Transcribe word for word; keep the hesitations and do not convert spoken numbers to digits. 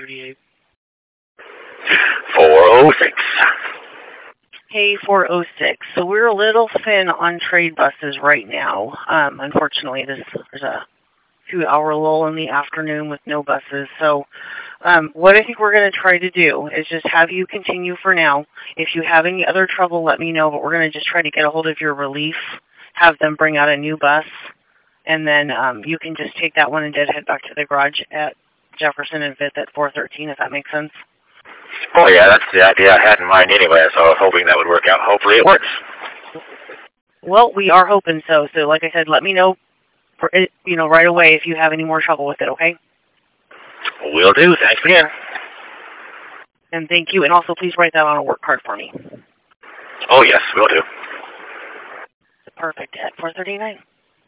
thirty-eight. four oh six. Hey, four oh six. So we're a little thin on trade buses right now. Um, unfortunately, this, there's a few hour lull in the afternoon with no buses. So um, what I think we're going to try to do is just have you continue for now. If you have any other trouble, let me know. But we're going to just try to get a hold of your relief, have them bring out a new bus, and then um, you can just take that one and just head back to the garage at Jefferson and Fifth at four thirteen, if that makes sense. Oh, yeah, that's the idea I had in mind anyway, so I was hoping that would work out. Hopefully it works. Well, we are hoping so. So like I said, let me know, for it, you know, right away if you have any more trouble with it, okay? Will do. Thanks again. And thank you. And also, please write that on a work card for me. Oh, yes, will do. Perfect. At four thirty-nine.